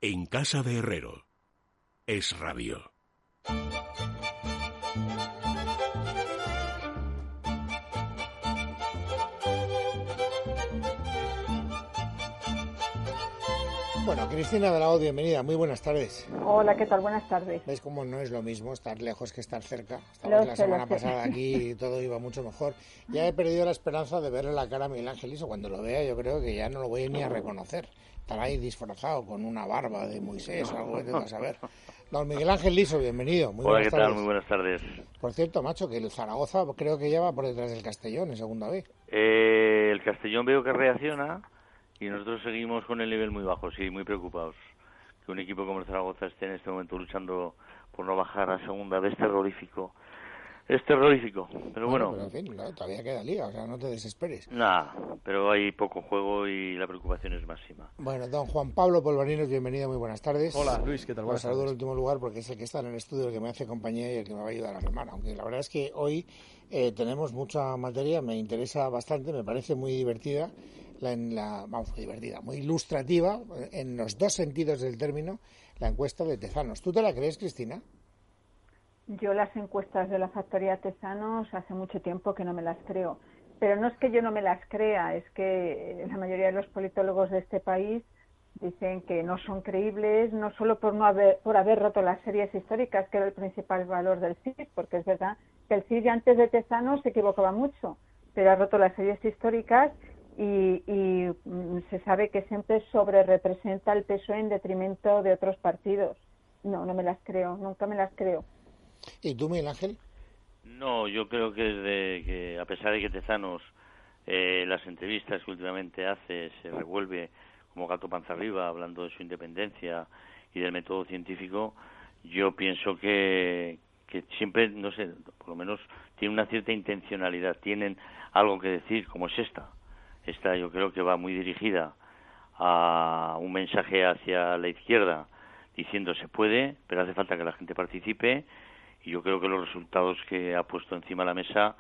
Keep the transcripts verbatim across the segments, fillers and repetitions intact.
En casa de Herrero. Es Radio. Bueno, Cristina de la O, bienvenida, muy buenas tardes. Hola, ¿qué tal? Buenas tardes. ¿Ves cómo no es lo mismo estar lejos que estar cerca? Lo Estábamos la sé, semana lo sé. pasada aquí y todo iba mucho mejor. Ya he perdido la esperanza de verle la cara a Miguel Ángel Liso. Cuando lo vea yo creo que ya no lo voy ni a reconocer. Estará ahí disfrazado con una barba de Moisés o algo que te vas a ver. Don Miguel Ángel Liso, bienvenido. Muy Hola, buenas ¿qué tardes. tal? Muy buenas tardes. Por cierto, macho, que el Zaragoza creo que ya va por detrás del Castellón en segunda B. Eh, el Castellón veo que reacciona y nosotros seguimos con el nivel muy bajo, sí, muy preocupados. Que un equipo como el Zaragoza esté en este momento luchando por no bajar a segunda vez es terrorífico. Es terrorífico, pero bueno. bueno pero en fin, no, todavía queda liga, o sea, no te desesperes. Nada, pero hay poco juego y la preocupación es máxima. Bueno, don Juan Pablo Polvarinos, bienvenido, muy buenas tardes. Hola, Luis, ¿qué tal? Os saludo en último lugar porque es el que está en el estudio, el que me hace compañía y el que me va a ayudar a remar. Aunque la verdad es que hoy eh, tenemos mucha materia, me interesa bastante, me parece muy divertida. La, en la, vamos, muy divertida, muy ilustrativa, en los dos sentidos del término, la encuesta de Tezanos. ¿Tú te la crees, Cristina? Yo las encuestas de la Factoría Tezanos hace mucho tiempo que no me las creo. Pero no es que yo no me las crea, es que la mayoría de los politólogos de este país dicen que no son creíbles, no solo por no haber, por haber roto las series históricas, que era el principal valor del C I S, porque es verdad que el C I S ya antes de Tezanos se equivocaba mucho, pero ha roto las series históricas. Y, y se sabe que siempre sobre representa el P S O E en detrimento de otros partidos. No, no me las creo, nunca me las creo. ¿Y tú, Miguel Ángel? No, yo creo que desde que, a pesar de que Tezanos, eh, las entrevistas que últimamente hace, se revuelve como gato panza arriba, hablando de su independencia y del método científico, yo pienso que, que siempre, no sé, por lo menos tiene una cierta intencionalidad, tienen algo que decir, como es esta. Esta yo creo que va muy dirigida a un mensaje hacia la izquierda diciendo se puede, pero hace falta que la gente participe y yo creo que los resultados que ha puesto encima de la mesa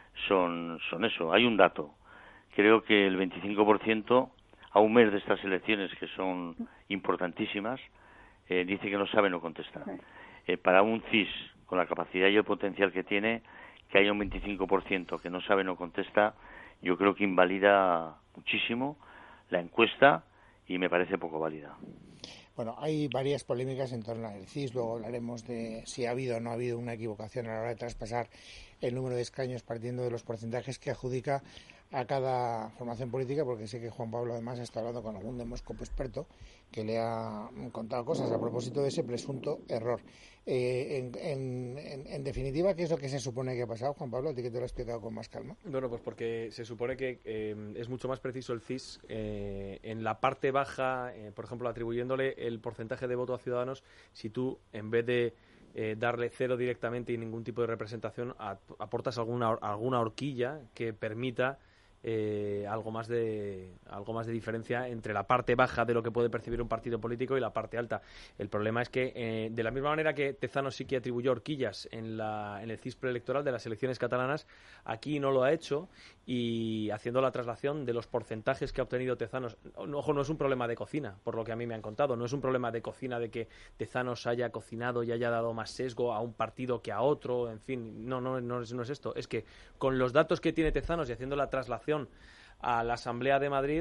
son, son eso. Hay un dato. Creo que el veinticinco por ciento a un mes de estas elecciones que son importantísimas eh, dice que no sabe no contestar. Eh, para un C I S con la capacidad y el potencial que tiene, que haya un veinticinco por ciento que no sabe no contesta, yo creo que invalida muchísimo la encuesta y me parece poco válida. Bueno, hay varias polémicas en torno al C I S, luego hablaremos de si ha habido o no ha habido una equivocación a la hora de traspasar el número de escaños partiendo de los porcentajes que adjudica a cada formación política, porque sé que Juan Pablo además está hablando con algún demóscopo experto que le ha contado cosas a propósito de ese presunto error. Eh, en, en, en, en definitiva, ¿qué es lo que se supone que ha pasado, Juan Pablo? A ti que te lo he explicado con más calma. Bueno, pues porque se supone que eh, es mucho más preciso el C I S eh, en la parte baja, eh, por ejemplo, atribuyéndole el porcentaje de voto a Ciudadanos, si tú, en vez de eh, darle cero directamente y ningún tipo de representación, aportas alguna, alguna horquilla que permita Eh, algo más de algo más de diferencia entre la parte baja de lo que puede percibir un partido político y la parte alta. El problema es que eh, de la misma manera que Tezanos sí que atribuyó horquillas en la en el C I S preelectoral de las elecciones catalanas, aquí no lo ha hecho, y haciendo la traslación de los porcentajes que ha obtenido Tezanos, ojo, no es un problema de cocina, por lo que a mí me han contado, no es un problema de cocina de que Tezanos haya cocinado y haya dado más sesgo a un partido que a otro, en fin, no no no es, no es esto, es que con los datos que tiene Tezanos y haciendo la traslación a la Asamblea de Madrid,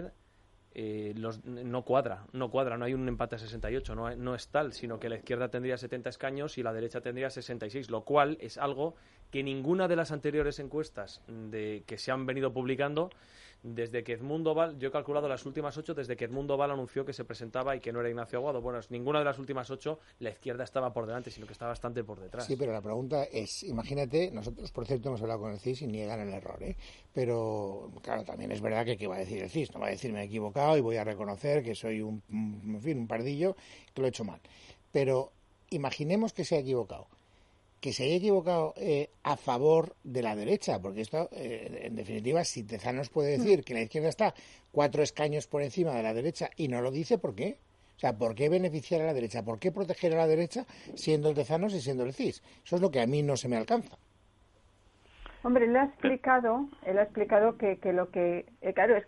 eh, los, no cuadra, no cuadra, no hay un empate a sesenta y ocho, no, no es tal, sino que la izquierda tendría setenta escaños y la derecha tendría sesenta y seis, lo cual es algo que ninguna de las anteriores encuestas de, que se han venido publicando desde que Edmundo Val, yo he calculado las últimas ocho desde que Edmundo Val anunció que se presentaba y que no era Ignacio Aguado. Bueno, ninguna de las últimas ocho la izquierda estaba por delante, sino que está bastante por detrás. Sí, pero la pregunta es, imagínate, nosotros por cierto hemos hablado con el C I S y niegan el error, ¿eh? Pero claro, también es verdad que ¿qué va a decir el C I S? No va a decir me he equivocado y voy a reconocer que soy un, en fin, un pardillo, que lo he hecho mal. Pero imaginemos que se ha equivocado. Que se haya equivocado eh, a favor de la derecha, porque esto, eh, en definitiva, si Tezanos puede decir que la izquierda está cuatro escaños por encima de la derecha y no lo dice, ¿por qué? O sea, ¿por qué beneficiar a la derecha? ¿Por qué proteger a la derecha siendo el Tezanos y siendo el C I S? Eso es lo que a mí no se me alcanza. Hombre, él ha explicado, él ha explicado que, que lo que, eh, claro, es que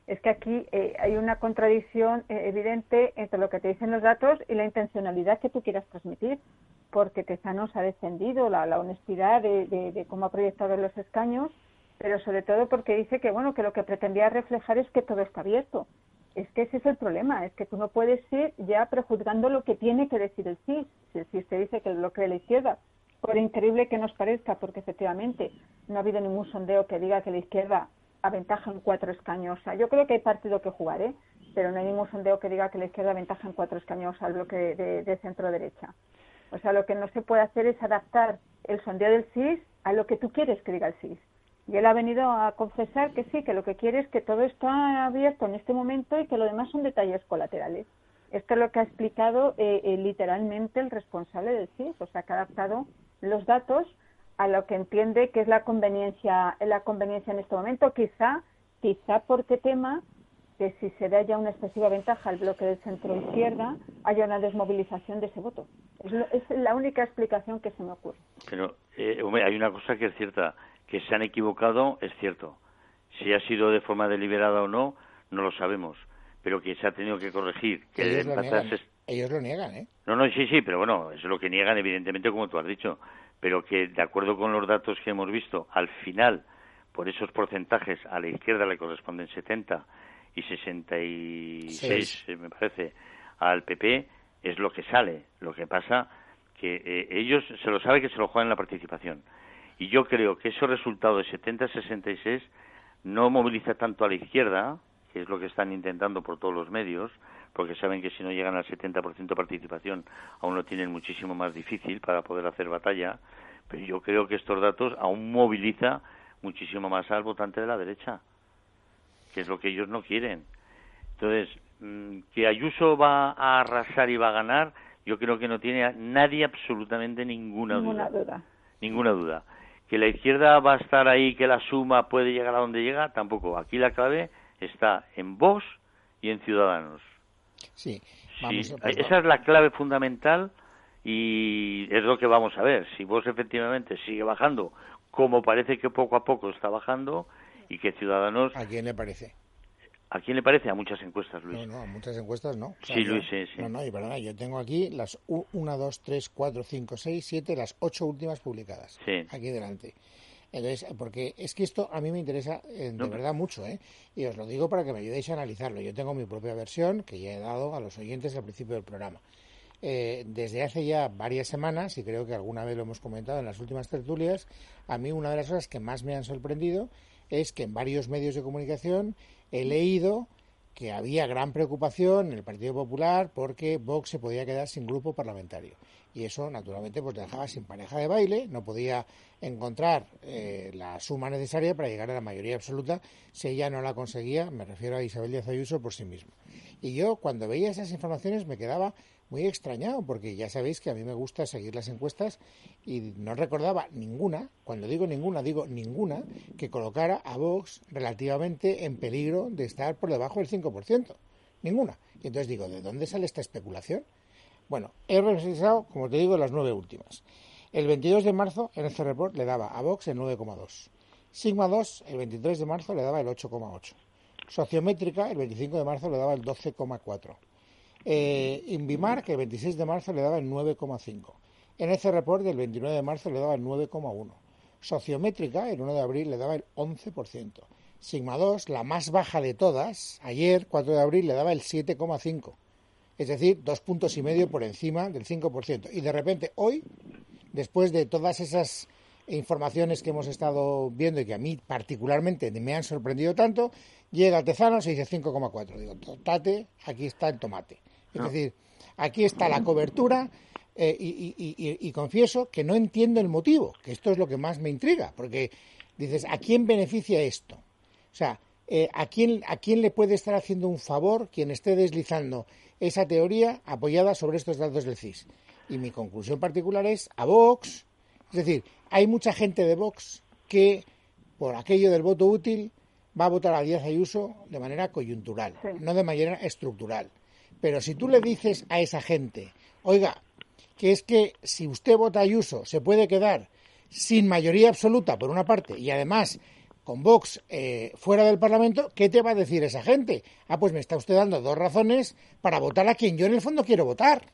Es que aquí eh, hay una contradicción eh, evidente entre lo que te dicen los datos y la intencionalidad que tú quieras transmitir, porque Tezanos ha defendido la, la honestidad de, de, de cómo ha proyectado los escaños, pero sobre todo porque dice que bueno que lo que pretendía reflejar es que todo está abierto. Es que ese es el problema, es que tú no puedes ir ya prejuzgando lo que tiene que decir el C I S. Si el C I S te dice que lo cree la izquierda, por increíble que nos parezca, porque efectivamente no ha habido ningún sondeo que diga que la izquierda aventaja en cuatro escaños. O sea, yo creo que hay partido que jugar, ¿eh? Pero no hay ningún sondeo que diga que la izquierda aventaja en cuatro escaños al bloque de, de, de centro-derecha. O sea, lo que no se puede hacer es adaptar el sondeo del C I S a lo que tú quieres que diga el C I S. Y él ha venido a confesar que sí, que lo que quiere es que todo está abierto en este momento y que lo demás son detalles colaterales. Esto es lo que ha explicado eh, eh, literalmente el responsable del C I S, o sea, que ha adaptado los datos a lo que entiende que es la conveniencia, la conveniencia en este momento, quizá, quizá porque tema que si se da ya una excesiva ventaja al bloque del centro-izquierda, haya una desmovilización de ese voto. Es, lo, es la única explicación que se me ocurre. Pero eh, hombre, hay una cosa que es cierta, que se han equivocado, es cierto. Si ha sido de forma deliberada o no, no lo sabemos. Pero que se ha tenido que corregir. Que ellos, lo niegan. Es... ellos lo niegan, ¿eh? No, no, sí, sí, pero bueno, es lo que niegan, evidentemente, como tú has dicho. Pero que, de acuerdo con los datos que hemos visto, al final, por esos porcentajes, a la izquierda le corresponden setenta y sesenta y seis, sí. me parece, al P P, es lo que sale. Lo que pasa que eh, ellos se lo sabe que se lo juegan en la participación. Y yo creo que ese resultado de setenta a sesenta y seis no moviliza tanto a la izquierda, que es lo que están intentando por todos los medios, porque saben que si no llegan al setenta por ciento de participación aún lo tienen muchísimo más difícil para poder hacer batalla, pero yo creo que estos datos aún moviliza muchísimo más al votante de la derecha, que es lo que ellos no quieren. Entonces, que Ayuso va a arrasar y va a ganar, yo creo que no tiene a nadie absolutamente ninguna, ninguna duda. duda. Ninguna duda. Que la izquierda va a estar ahí, que la suma puede llegar a donde llega, tampoco. Aquí la clave está en Vox y en Ciudadanos. Sí, vamos sí, a probar. Esa es la clave fundamental y es lo que vamos a ver. Si Vox efectivamente sigue bajando, como parece que poco a poco está bajando, y que Ciudadanos... ¿A quién le parece? ¿A quién le parece? A muchas encuestas, Luis. No, no, a muchas encuestas no. O sea, sí, yo, Luis, sí, sí. No, no, y perdona, yo tengo aquí las uno, dos, tres, cuatro, cinco, seis, siete, las ocho últimas publicadas. Sí. Aquí delante. Entonces, porque es que esto a mí me interesa eh, de no. verdad mucho, ¿eh? Y os lo digo para que me ayudéis a analizarlo. Yo tengo mi propia versión que ya he dado a los oyentes al principio del programa. Eh, desde hace ya varias semanas, y creo que alguna vez lo hemos comentado en las últimas tertulias, a mí una de las cosas que más me han sorprendido es que en varios medios de comunicación he leído que había gran preocupación en el Partido Popular porque Vox se podía quedar sin grupo parlamentario. Y eso, naturalmente, pues dejaba sin pareja de baile, no podía encontrar eh, la suma necesaria para llegar a la mayoría absoluta si ella no la conseguía, me refiero a Isabel Díaz Ayuso, por sí misma. Y yo, cuando veía esas informaciones, me quedaba muy extrañado, porque ya sabéis que a mí me gusta seguir las encuestas y no recordaba ninguna, cuando digo ninguna, digo ninguna, que colocara a Vox relativamente en peligro de estar por debajo del cinco por ciento. Ninguna. Y entonces digo, ¿de dónde sale esta especulación? Bueno, he revisado, como te digo, las nueve últimas. El veintidós de marzo, en el C-Report, le daba a Vox el nueve coma dos. Sigma dos, el veintitrés de marzo, le daba el ocho coma ocho. Sociométrica, el veinticinco de marzo, le daba el doce coma cuatro. Eh, Invimark, el veintiséis de marzo, le daba el nueve coma cinco. En el C-Report, el veintinueve de marzo, le daba el nueve coma uno. Sociométrica, el uno de abril, le daba el once por ciento. Sigma dos, la más baja de todas, ayer, cuatro de abril, le daba el siete coma cinco. Es decir, dos puntos y medio por encima del cinco por ciento. Y de repente, hoy, después de todas esas informaciones que hemos estado viendo y que a mí particularmente me han sorprendido tanto, llega Tezanos y dice cinco coma cuatro. Digo, tate, aquí está el tomate. Es no. decir, aquí está la cobertura eh, y, y, y, y confieso que no entiendo el motivo, que esto es lo que más me intriga, porque dices, ¿a quién beneficia esto? O sea, eh, ¿a quién, ¿a quién le puede estar haciendo un favor quien esté deslizando esa teoría apoyada sobre estos datos del C I S? Y mi conclusión particular es a Vox. Es decir, hay mucha gente de Vox que, por aquello del voto útil, va a votar a Díaz Ayuso de manera coyuntural, sí. no de manera estructural. Pero si tú le dices a esa gente, oiga, que es que si usted vota a Ayuso se puede quedar sin mayoría absoluta, por una parte, y además con Vox eh, fuera del Parlamento, ¿qué te va a decir esa gente? Ah, pues me está usted dando dos razones para votar a quien yo en el fondo quiero votar.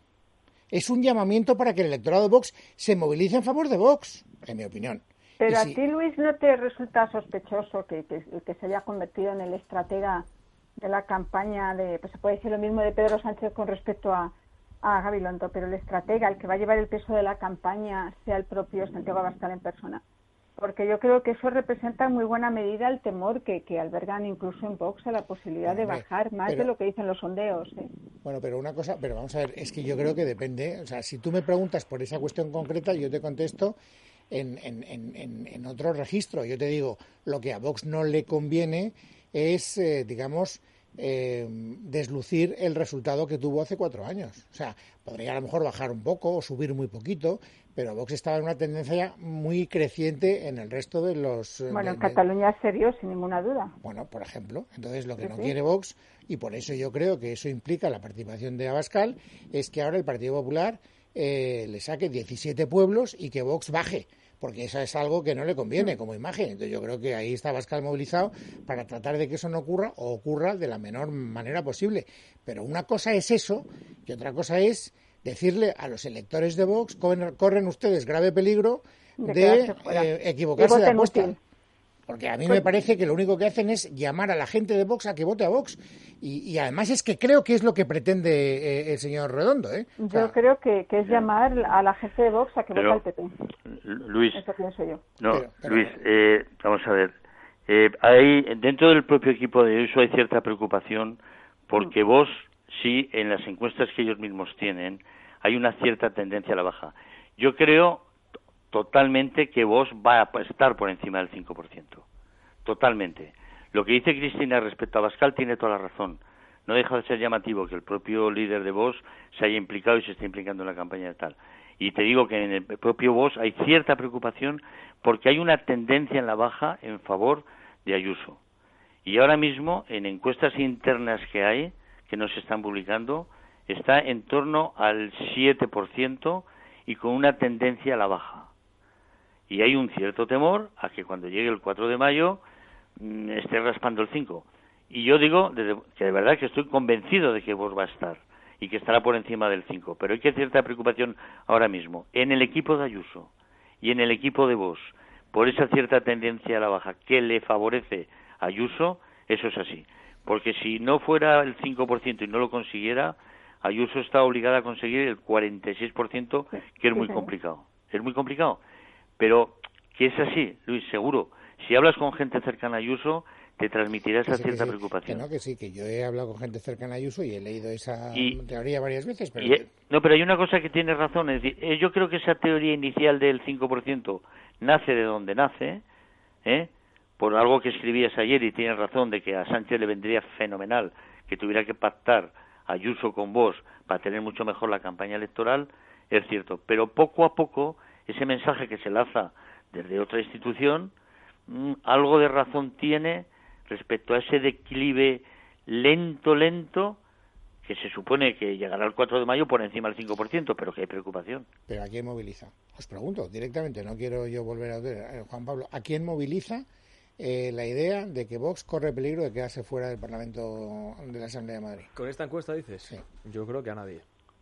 Es un llamamiento para que el electorado de Vox se movilice en favor de Vox, en mi opinión. Pero y a si... ti, Luis, ¿no te resulta sospechoso que, que, que se haya convertido en el estratega de la campaña de, pues se puede decir lo mismo de Pedro Sánchez con respecto a, a Gabilondo, pero el estratega, el que va a llevar el peso de la campaña, sea el propio Santiago Abascal en persona? Porque yo creo que eso representa en muy buena medida el temor que, que albergan incluso en Vox a la posibilidad bueno, de bajar más pero, de lo que dicen los sondeos. ¿eh? Bueno, pero una cosa, pero vamos a ver, es que yo creo que depende, o sea, si tú me preguntas por esa cuestión concreta, yo te contesto en, en, en, en otro registro. Yo te digo, lo que a Vox no le conviene es, eh, digamos, eh, deslucir el resultado que tuvo hace cuatro años. O sea, podría a lo mejor bajar un poco o subir muy poquito, pero Vox estaba en una tendencia muy creciente en el resto de los... Bueno, de, en Cataluña es serio, sin ninguna duda. Bueno, por ejemplo. Entonces, lo que sí, no sí. quiere Vox, y por eso yo creo que eso implica la participación de Abascal, es que ahora el Partido Popular eh, le saque diecisiete pueblos y que Vox baje, porque eso es algo que no le conviene como imagen. Entonces, yo creo que ahí está Abascal movilizado para tratar de que eso no ocurra o ocurra de la menor manera posible. Pero una cosa es eso y otra cosa es decirle a los electores de Vox, corren, corren ustedes grave peligro de, de eh, equivocarse de apuesta. Útil. Porque a mí pues, me parece que lo único que hacen es llamar a la gente de Vox a que vote a Vox. Y, y además es que creo que es lo que pretende eh, el señor Redondo. ¿eh? Yo o sea, creo que, que es llamar a la gente de Vox a que pero, vote al P P. Luis, eso pienso yo. No, pero, pero, Luis, eh, vamos a ver. Eh, hay, dentro del propio equipo de Ayuso hay cierta preocupación porque mm. Vox, sí, en las encuestas que ellos mismos tienen, hay una cierta tendencia a la baja. Yo creo totalmente que Vox va a estar por encima del cinco por ciento. Totalmente. Lo que dice Cristina respecto a Abascal tiene toda la razón. No deja de ser llamativo que el propio líder de Vox se haya implicado y se esté implicando en la campaña de tal. Y te digo que en el propio Vox hay cierta preocupación porque hay una tendencia en la baja en favor de Ayuso. Y ahora mismo, en encuestas internas que hay, que nos están publicando, está en torno al siete por ciento y con una tendencia a la baja. Y hay un cierto temor a que cuando llegue el cuatro de mayo mmm, esté raspando el cinco. Y yo digo desde, que de verdad que estoy convencido de que Vox va a estar y que estará por encima del cinco. Pero hay que cierta preocupación ahora mismo en el equipo de Ayuso y en el equipo de Vox por esa cierta tendencia a la baja que le favorece a Ayuso. Eso es así. Porque si no fuera el cinco por ciento y no lo consiguiera, Ayuso está obligada a conseguir el cuarenta y seis por ciento, que es muy complicado. Es muy complicado. Pero que es así, Luis, seguro. Si hablas con gente cercana a Ayuso, te transmitirá esa sí, cierta sí, preocupación. Que no, que sí, que yo he hablado con gente cercana a Ayuso y he leído esa y, teoría varias veces. Pero... Y, no, pero hay una cosa que tiene razón. Es decir, yo creo que esa teoría inicial del cinco por ciento nace de donde nace, ¿eh? por algo que escribías ayer, y tienes razón de que a Sánchez le vendría fenomenal que tuviera que pactar Ayuso con Vox para tener mucho mejor la campaña electoral, es cierto. Pero poco a poco, ese mensaje que se lanza desde otra institución, mmm, algo de razón tiene respecto a ese declive lento, lento, que se supone que llegará el cuatro de mayo por encima del cinco por ciento, pero que hay preocupación. ¿Pero a quién moviliza? Os pregunto directamente, no quiero yo volver a ver, Juan Pablo, ¿a quién moviliza eh, la idea de que Vox corre peligro de quedarse fuera del Parlamento de la Asamblea de Madrid? ¿Con esta encuesta dices? Sí. Yo creo que a nadie.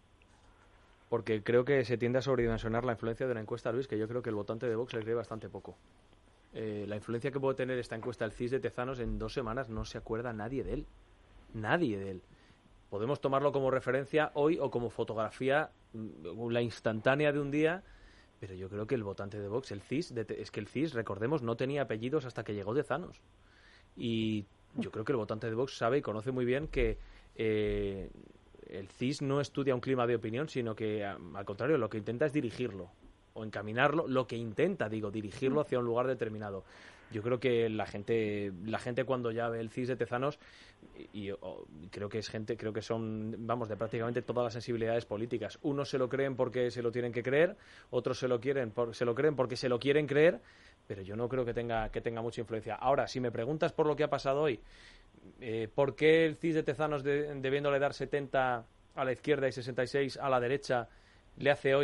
Porque creo que se tiende a sobredimensionar la influencia de la encuesta, Luis, que yo creo que el votante de Vox le cree bastante poco. Eh, la influencia que puede tener esta encuesta el C I S de Tezanos en dos semanas no se acuerda nadie de él. Nadie de él. Podemos tomarlo como referencia hoy o como fotografía, la instantánea de un día, pero yo creo que el votante de Vox, el C I S, de, es que el C I S, recordemos, no tenía apellidos hasta que llegó Tezanos. Y yo creo que el votante de Vox sabe y conoce muy bien que eh, el C I S no estudia un clima de opinión, sino que, al contrario, lo que intenta es dirigirlo o encaminarlo, lo que intenta, digo, dirigirlo hacia un lugar determinado. Yo creo que la gente, la gente cuando ya ve el C I S de Tezanos, y, y oh, creo que es gente, creo que son, vamos, de prácticamente todas las sensibilidades políticas. Unos se lo creen porque se lo tienen que creer, otros se lo quieren, por, se lo creen porque se lo quieren creer, pero yo no creo que tenga, que tenga mucha influencia. Ahora, si me preguntas por lo que ha pasado hoy, eh, ¿por qué el C I S de Tezanos, de, debiéndole dar setenta a la izquierda y sesenta y seis a la derecha, le hace hoy,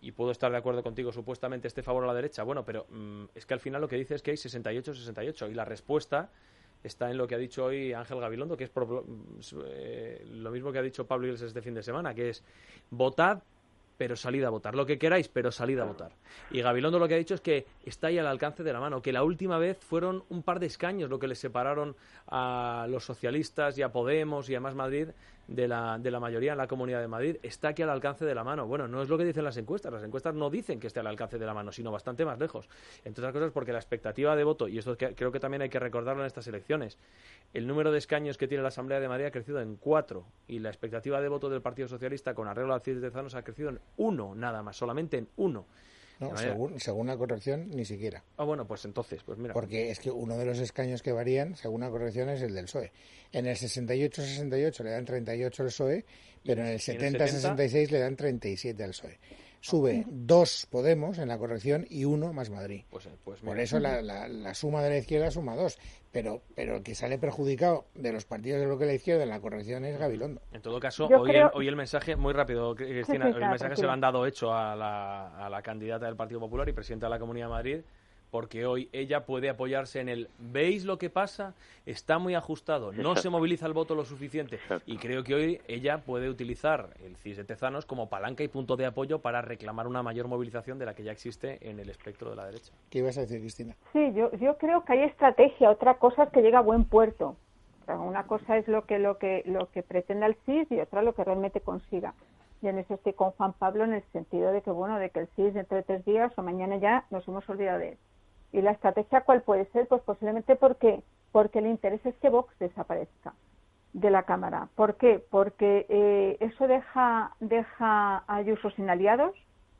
y puedo estar de acuerdo contigo, supuestamente este favor a la derecha, bueno, pero mmm, es que al final lo que dice es que hay sesenta y ocho sesenta y ocho, y la respuesta está en lo que ha dicho hoy Ángel Gabilondo, que es pro, eh, lo mismo que ha dicho Pablo Iglesias este fin de semana, que es votad, pero salid a votar, lo que queráis, pero salid a votar. Y Gabilondo lo que ha dicho es que está ahí al alcance de la mano, que la última vez fueron un par de escaños lo que les separaron a los socialistas y a Podemos y a Más Madrid de la, de la mayoría en la Comunidad de Madrid. Está aquí al alcance de la mano. Bueno, no es lo que dicen las encuestas, las encuestas no dicen que esté al alcance de la mano, sino bastante más lejos. Entre otras cosas porque la expectativa de voto, y esto que, creo que también hay que recordarlo en estas elecciones, el número de escaños que tiene la Asamblea de Madrid ha crecido en cuatro, y la expectativa de voto del Partido Socialista con arreglo al C I S de Tezanos ha crecido en uno, nada más, solamente en uno. No, según, según la corrección, ni siquiera. Ah, bueno, pues entonces, pues mira. Porque es que uno de los escaños que varían, según la corrección, es el del P S O E. En el sesenta y ocho sesenta y ocho le dan treinta y ocho al P S O E, pero en el setenta sesenta y seis le dan treinta y siete al P S O E. Sube dos Podemos en la corrección y uno Más Madrid. Pues, pues Por eso la, la, la suma de la izquierda suma dos. Pero, pero el que sale perjudicado de los partidos de bloque de la izquierda en la corrección es Gabilondo. En todo caso, Yo hoy, creo... el, hoy el mensaje, muy rápido, Cristina, sí, sí, hoy el mensaje tranquilo. se lo han dado hecho a la, a la candidata del Partido Popular y presidenta de la Comunidad de Madrid, porque hoy ella puede apoyarse en el ¿veis lo que pasa? Está muy ajustado, no Exacto. se moviliza el voto lo suficiente. Exacto. Y creo que hoy ella puede utilizar el C I S de Tezanos como palanca y punto de apoyo para reclamar una mayor movilización de la que ya existe en el espectro de la derecha. ¿Qué ibas a decir, Cristina? Sí, yo, yo creo que hay estrategia. Otra cosa es que llega a buen puerto. O sea, una cosa es lo que, lo que, lo que pretenda el C I S y otra lo que realmente consiga. Y en eso estoy con Juan Pablo en el sentido de que, bueno, de que el C I S dentro de tres días o mañana ya nos hemos olvidado de él. ¿Y la estrategia cuál puede ser? Pues posiblemente porque porque el interés es que Vox desaparezca de la Cámara. ¿Por qué? Porque eh, eso deja deja a Ayuso sin aliados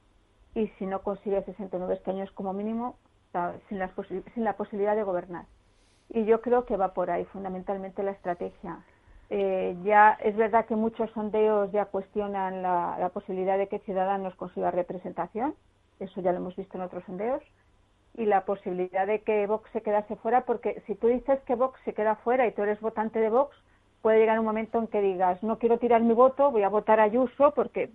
y si no consigue sesenta y nueve escaños como mínimo, está sin, las posi- sin la posibilidad de gobernar. Y yo creo que va por ahí fundamentalmente la estrategia. Eh, ya es verdad que muchos sondeos ya cuestionan la, la posibilidad de que Ciudadanos consiga representación, eso ya lo hemos visto en otros sondeos, y la posibilidad de que Vox se quedase fuera, porque si tú dices que Vox se queda fuera y tú eres votante de Vox, puede llegar un momento en que digas, no quiero tirar mi voto, voy a votar a Ayuso, porque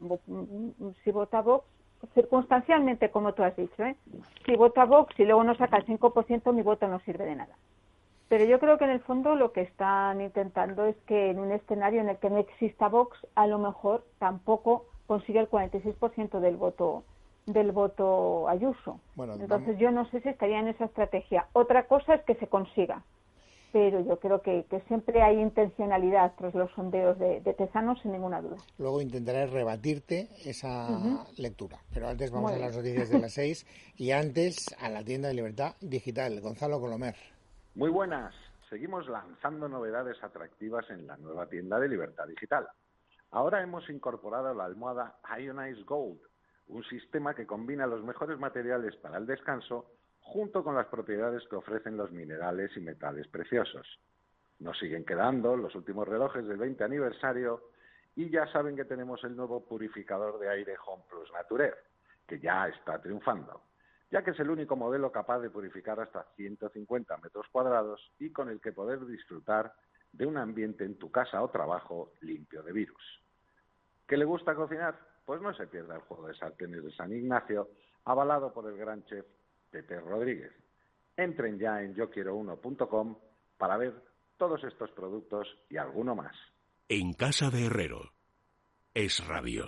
si vota Vox, circunstancialmente, como tú has dicho, ¿eh? si vota Vox y luego no saca el cinco por ciento, mi voto no sirve de nada. Pero yo creo que en el fondo lo que están intentando es que en un escenario en el que no exista Vox, a lo mejor tampoco consigue el cuarenta y seis por ciento del voto del voto Ayuso. Bueno, Entonces vamos. yo no sé si estaría en esa estrategia. Otra cosa es que se consiga, pero yo creo que, que siempre hay intencionalidad tras los sondeos de, de Tezanos, sin ninguna duda. Luego intentaré rebatirte esa Uh-huh. lectura. Pero antes vamos Muy a las bien. noticias de las seis y antes a la tienda de Libertad Digital. Gonzalo Colomer. Muy buenas. Seguimos lanzando novedades atractivas en la nueva tienda de Libertad Digital. Ahora hemos incorporado la almohada Ionize Gold, un sistema que combina los mejores materiales para el descanso junto con las propiedades que ofrecen los minerales y metales preciosos. Nos siguen quedando los últimos relojes del veinte aniversario y ya saben que tenemos el nuevo purificador de aire Home Plus Naturer, que ya está triunfando, ya que es el único modelo capaz de purificar hasta ciento cincuenta metros cuadrados y con el que poder disfrutar de un ambiente en tu casa o trabajo limpio de virus. ¿Qué le gusta cocinar? Pues no se pierda el juego de sartenes de San Ignacio, avalado por el gran chef Pepe Rodríguez. Entren ya en yo quiero uno punto com para ver todos estos productos y alguno más. En casa de Herrero. Es radio.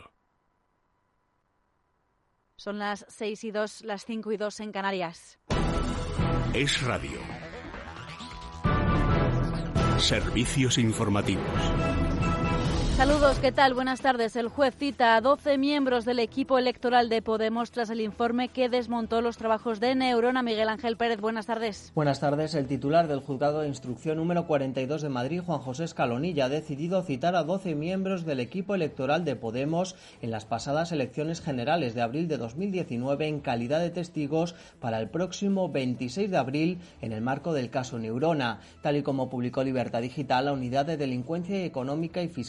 Son las seis y dos, las cinco y dos en Canarias. Es radio. Servicios informativos. Saludos, ¿qué tal? Buenas tardes. El juez cita a doce miembros del equipo electoral de Podemos tras el informe que desmontó los trabajos de Neurona. Miguel Ángel Pérez, buenas tardes. Buenas tardes. El titular del Juzgado de Instrucción número cuarenta y dos de Madrid, Juan José Escalonilla, ha decidido citar a doce miembros del equipo electoral de Podemos en las pasadas elecciones generales de abril de dos mil diecinueve en calidad de testigos para el próximo veintiséis de abril en el marco del caso Neurona. Tal y como publicó Libertad Digital, la Unidad de Delincuencia Económica y Fiscal de la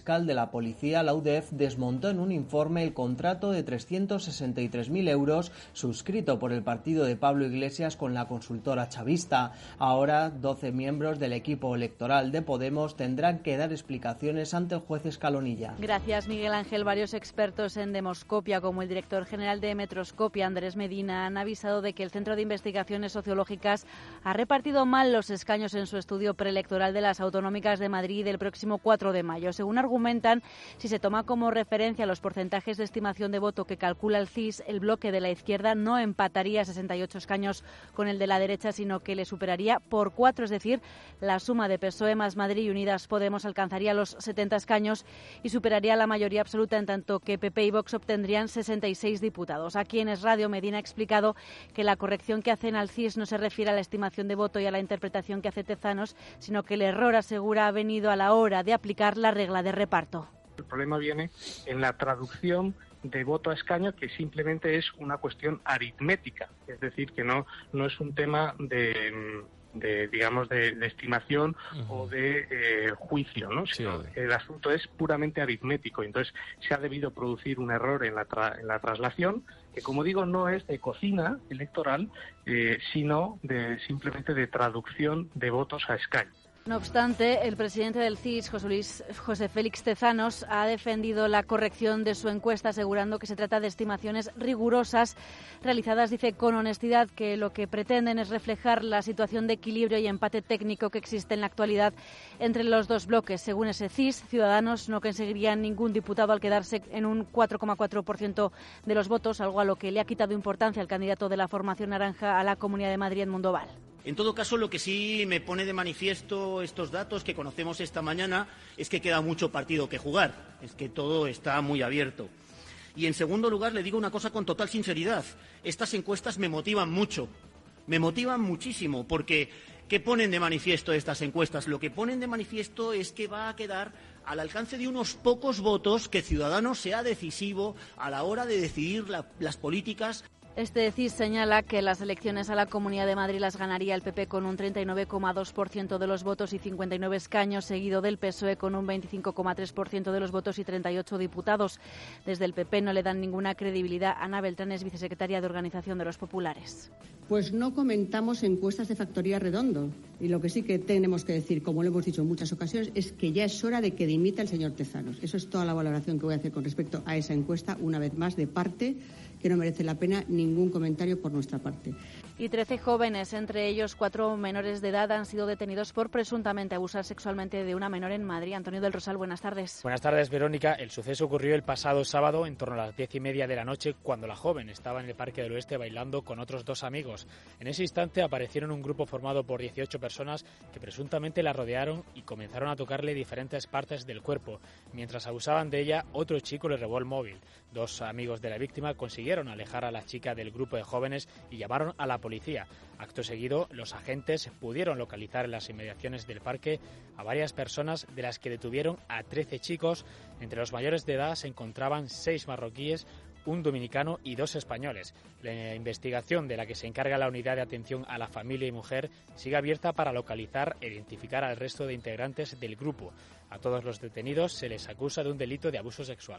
la policía, la U D F desmontó en un informe el contrato de trescientos sesenta y tres mil euros suscrito por el partido de Pablo Iglesias con la consultora chavista. Ahora, doce miembros del equipo electoral de Podemos tendrán que dar explicaciones ante el juez Escalonilla. Gracias, Miguel Ángel. Varios expertos en demoscopia, como el director general de Metroscopia, Andrés Medina, han avisado de que el Centro de Investigaciones Sociológicas ha repartido mal los escaños en su estudio preelectoral de las autonómicas de Madrid del próximo cuatro de mayo. Según argumentan, si se toma como referencia los porcentajes de estimación de voto que calcula el C I S, el bloque de la izquierda no empataría sesenta y ocho escaños con el de la derecha, sino que le superaría por cuatro, es decir, la suma de P S O E más Madrid y Unidas Podemos alcanzaría los setenta escaños y superaría la mayoría absoluta, en tanto que P P y Vox obtendrían sesenta y seis diputados. Aquí en Es Radio, Medina ha explicado que la corrección que hacen al C I S no se refiere a la estimación de voto y a la interpretación que hace Tezanos, sino que el error, asegura, ha venido a la hora de aplicar la regla de reparto. El problema viene en la traducción de voto a escaño, que simplemente es una cuestión aritmética, es decir, que no, no es un tema de... de digamos de, de estimación uh-huh. o de eh, juicio, ¿no? Sí, Sino, el asunto es puramente aritmético, entonces se ha debido producir un error en la tra- en la traslación, que como digo no es de cocina electoral, eh, sino de simplemente de traducción de votos a escaño. No obstante, el presidente del C I S, José, Luis, José Félix Tezanos, ha defendido la corrección de su encuesta, asegurando que se trata de estimaciones rigurosas, realizadas, dice, con honestidad, que lo que pretenden es reflejar la situación de equilibrio y empate técnico que existe en la actualidad entre los dos bloques. Según ese C I S, Ciudadanos no conseguiría ningún diputado al quedarse en un cuatro coma cuatro por ciento de los votos, algo a lo que le ha quitado importancia el candidato de la formación naranja a la Comunidad de Madrid, Edmundo Val. En todo caso, lo que sí me pone de manifiesto estos datos que conocemos esta mañana es que queda mucho partido que jugar, es que todo está muy abierto. Y, en segundo lugar, le digo una cosa con total sinceridad. Estas encuestas me motivan mucho, me motivan muchísimo, porque ¿qué ponen de manifiesto estas encuestas? Lo que ponen de manifiesto es que va a quedar al alcance de unos pocos votos que Ciudadanos sea decisivo a la hora de decidir la, las políticas. Este C I S señala que las elecciones a la Comunidad de Madrid las ganaría el P P con un treinta y nueve coma dos por ciento de los votos y cincuenta y nueve escaños, seguido del P S O E con un veinticinco coma tres por ciento de los votos y treinta y ocho diputados. Desde el P P no le dan ninguna credibilidad. Ana Beltrán es vicesecretaria de Organización de los Populares. Pues no comentamos encuestas de factoría redondo. Y lo que sí que tenemos que decir, como lo hemos dicho en muchas ocasiones, es que ya es hora de que dimita el señor Tezanos. Eso es toda la valoración que voy a hacer con respecto a esa encuesta, una vez más, de parte que no merece la pena ningún comentario por nuestra parte. Y trece jóvenes, entre ellos cuatro menores de edad, han sido detenidos por presuntamente abusar sexualmente de una menor en Madrid. Antonio del Rosal, buenas tardes. Buenas tardes, Verónica. El suceso ocurrió el pasado sábado en torno a las diez y media de la noche, cuando la joven estaba en el Parque del Oeste bailando con otros dos amigos. En ese instante aparecieron un grupo formado por dieciocho personas que presuntamente la rodearon y comenzaron a tocarle diferentes partes del cuerpo. Mientras abusaban de ella, otro chico le robó el móvil. Dos amigos de la víctima consiguieron alejar a la chica del grupo de jóvenes y llamaron a la policía. Acto seguido, los agentes pudieron localizar en las inmediaciones del parque a varias personas, de las que detuvieron a trece chicos. Entre los mayores de edad se encontraban seis marroquíes, un dominicano y dos españoles. La investigación, de la que se encarga la Unidad de Atención a la Familia y Mujer, sigue abierta para localizar e identificar al resto de integrantes del grupo. A todos los detenidos se les acusa de un delito de abuso sexual.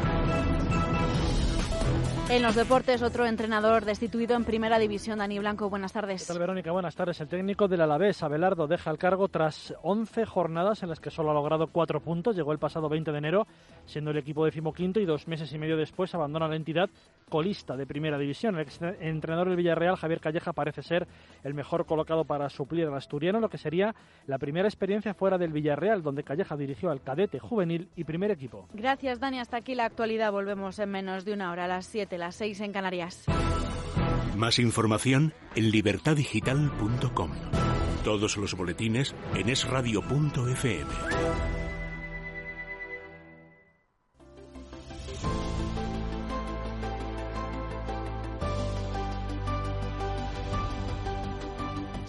En los deportes, otro entrenador destituido en Primera División. Dani Blanco, buenas tardes. ¿Qué tal, Verónica? Buenas tardes. El técnico del Alavés, Abelardo, deja el cargo tras once jornadas en las que solo ha logrado cuatro puntos. Llegó el pasado veinte de enero, siendo el equipo decimoquinto, y dos meses y medio después abandona la entidad colista de Primera División. El entrenador del Villarreal, Javier Calleja, parece ser el mejor colocado para suplir al asturiano, lo que sería la primera experiencia fuera del Villarreal, donde Calleja dirigió al cadete, juvenil y primer equipo. Gracias, Dani. Hasta aquí la actualidad. Volvemos en menos de una hora, a las siete, las seis en Canarias. Más información en libertad digital punto com. Todos los boletines en es radio punto efe eme.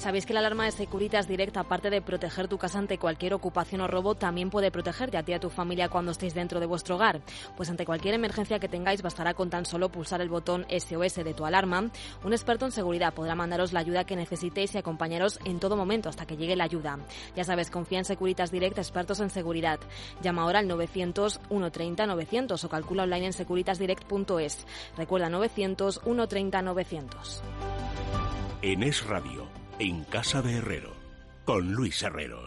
¿Sabéis que la alarma de Securitas Direct, aparte de proteger tu casa ante cualquier ocupación o robo, también puede protegerte a ti y a tu familia cuando estéis dentro de vuestro hogar? Pues ante cualquier emergencia que tengáis, bastará con tan solo pulsar el botón S O S de tu alarma. Un experto en seguridad podrá mandaros la ayuda que necesitéis y acompañaros en todo momento hasta que llegue la ayuda. Ya sabes, confía en Securitas Direct, expertos en seguridad. Llama ahora al novecientos, ciento treinta, novecientos o calcula online en securitas direct punto es. Recuerda, novecientos, ciento treinta, novecientos. En Es Radio, en Casa de Herrero, con Luis Herrero.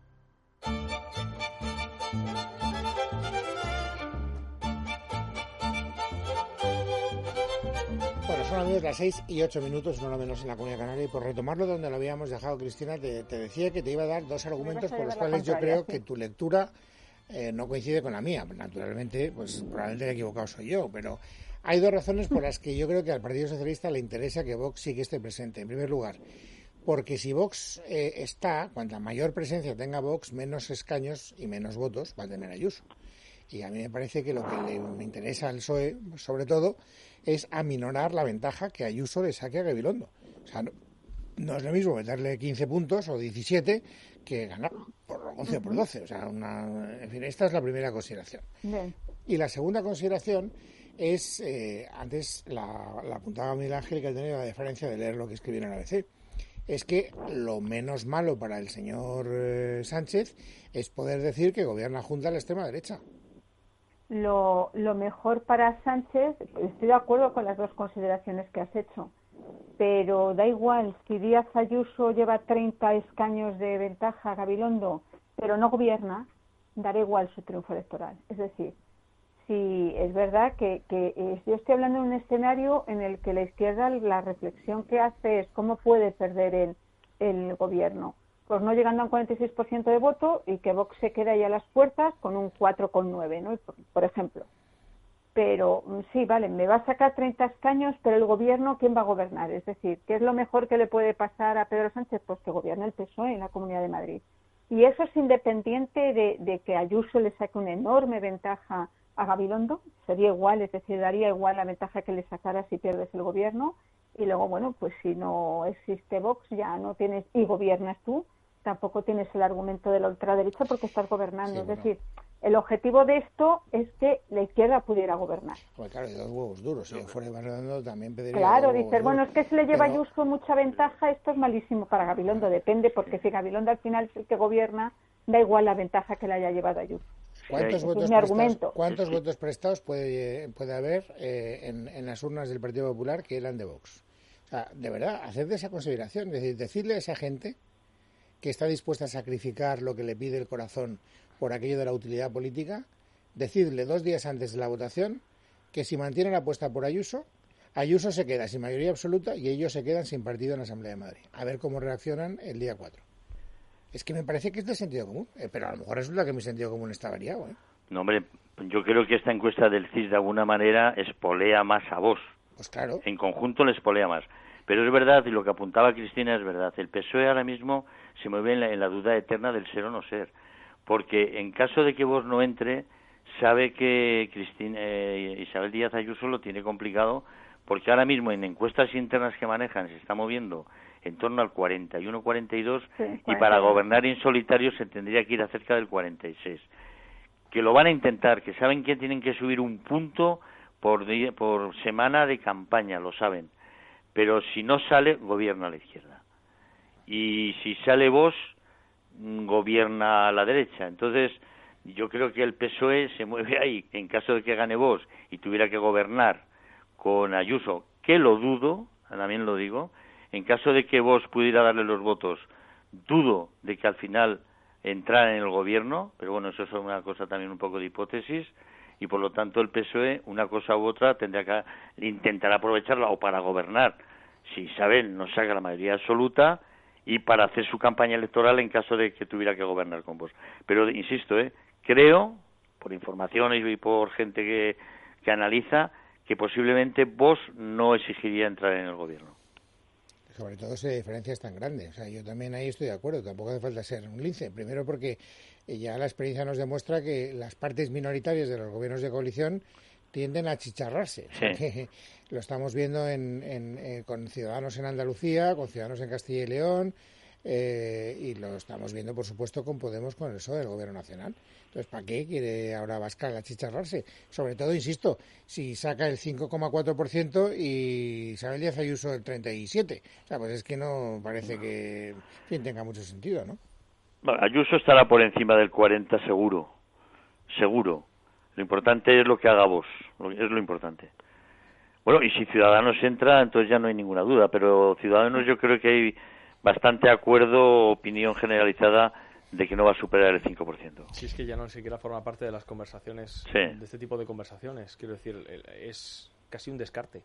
Bueno, son amigos las seis y ocho minutos, no lo menos en la Comunidad Canaria, y por retomarlo donde lo habíamos dejado, Cristina, te, te decía que te iba a dar dos argumentos por los cuales yo creo que tu lectura eh, no coincide con la mía. Naturalmente, pues probablemente el equivocado soy yo, pero hay dos razones por las que yo creo que al Partido Socialista le interesa que Vox sí que esté presente. En primer lugar, porque si Vox eh, está, cuanta mayor presencia tenga Vox, menos escaños y menos votos va a tener Ayuso. Y a mí me parece que lo que le me interesa al P S O E, sobre todo, es aminorar la ventaja que Ayuso le saque a Gabilondo. O sea, no, no es lo mismo meterle quince puntos o diecisiete que ganar por once o por doce. O sea, una, en fin, esta es la primera consideración. Bien. Y la segunda consideración es, eh, antes la, la apuntaba Miguel Ángel, que ha tenido la deferencia de leer lo que escribió en el A B C. Es que lo menos malo para el señor eh, Sánchez es poder decir que gobierna junto a la extrema derecha. Lo, lo mejor para Sánchez, estoy de acuerdo con las dos consideraciones que has hecho, pero da igual si Díaz Ayuso lleva treinta escaños de ventaja a Gabilondo, pero no gobierna, dará igual su triunfo electoral. Es decir, si es verdad que, que yo estoy hablando de un escenario en el que la izquierda, la reflexión que hace es cómo puede perder el, el gobierno. Pues no llegando a un cuarenta y seis por ciento de voto y que Vox se quede ahí a las puertas con un cuatro coma nueve, ¿no? Por, por ejemplo. Pero sí, vale, me va a sacar treinta escaños, pero el gobierno, ¿quién va a gobernar? Es decir, ¿qué es lo mejor que le puede pasar a Pedro Sánchez? Pues que gobierne el P S O E en la Comunidad de Madrid. Y eso es independiente de, de que Ayuso le saque una enorme ventaja a Gabilondo, sería igual, es decir, daría igual la ventaja que le sacara si pierdes el gobierno. Y luego, bueno, pues si no existe Vox, ya no tienes, y gobiernas tú, tampoco tienes el argumento de la ultraderecha porque estás gobernando. Sí, es bueno. decir, el objetivo de esto es que la izquierda pudiera gobernar. Pues claro, y dos huevos duros. Si yo fuera Iván Redondo también pediría. Claro, dices, bueno, es que si le lleva pero... Ayuso mucha ventaja, esto es malísimo para Gabilondo. Depende, porque si Gabilondo al final es el que gobierna, da igual la ventaja que le haya llevado Ayuso. ¿Cuántos, votos, es mi argumento. ¿cuántos sí, sí. votos prestados puede, puede haber eh, en, en las urnas del Partido Popular que eran de Vox? O sea, de verdad, haced esa consideración. Es decir, decirle a esa gente que está dispuesta a sacrificar lo que le pide el corazón por aquello de la utilidad política, decidle dos días antes de la votación que si mantiene la apuesta por Ayuso, Ayuso se queda sin mayoría absoluta y ellos se quedan sin partido en la Asamblea de Madrid. A ver cómo reaccionan el día cuatro. Es que me parece que es de sentido común, eh, pero a lo mejor resulta que mi sentido común está variado. ¿eh? No, hombre, yo creo que esta encuesta del C I S de alguna manera espolea más a Vox. Pues claro. En conjunto le espolea más. Pero es verdad, y lo que apuntaba Cristina es verdad, el P S O E ahora mismo se mueve en la, en la duda eterna del ser o no ser. Porque en caso de que Vox no entre, sabe que Cristina, eh, Isabel Díaz Ayuso lo tiene complicado, porque ahora mismo en encuestas internas que manejan se está moviendo en torno al cuarenta y uno cuarenta y dos, sí, y para gobernar en solitario se tendría que ir a cerca del cuarenta y seis. Que lo van a intentar, que saben que tienen que subir un punto por, día, por semana de campaña, lo saben. Pero si no sale, gobierna a la izquierda. Y si sale Vox, gobierna a la derecha. Entonces, yo creo que el P S O E se mueve ahí. En caso de que gane Vox y tuviera que gobernar con Ayuso, que lo dudo, también lo digo, en caso de que Vox pudiera darle los votos, dudo de que al final entrara en el gobierno, pero bueno, eso es una cosa también un poco de hipótesis, y por lo tanto el P S O E, una cosa u otra, tendrá que intentar aprovecharla o para gobernar, si Isabel no saca la mayoría absoluta, y para hacer su campaña electoral en caso de que tuviera que gobernar con Vox. Pero insisto, eh, creo, por informaciones y por gente que, que analiza, que posiblemente Vox no exigiría entrar en el gobierno. Sobre todo si la diferencia es tan grande. O sea, yo también ahí estoy de acuerdo. Tampoco hace falta ser un lince. Primero porque ya la experiencia nos demuestra que las partes minoritarias de los gobiernos de coalición tienden a achicharrarse. Sí. O sea, que lo estamos viendo en, en, en, con Ciudadanos en Andalucía, con Ciudadanos en Castilla y León, eh, y lo estamos viendo, por supuesto, con Podemos, con el P S O E del Gobierno Nacional. Entonces, ¿para qué quiere ahora Abascal achicharrarse? Sobre todo, insisto, si saca el cinco coma cuatro por ciento y Isabel Díaz Ayuso el treinta y siete por ciento. O sea, pues es que no parece que en fin, tenga mucho sentido, ¿no? Bueno, Ayuso estará por encima del cuarenta seguro, seguro. Lo importante es lo que haga Vox, es lo importante. Bueno, y si Ciudadanos entra, entonces ya no hay ninguna duda, pero Ciudadanos yo creo que hay bastante acuerdo, opinión generalizada de que no va a superar el cinco por ciento. Si es que ya no siquiera forma parte de las conversaciones, sí. de este tipo de conversaciones, quiero decir, es casi un descarte.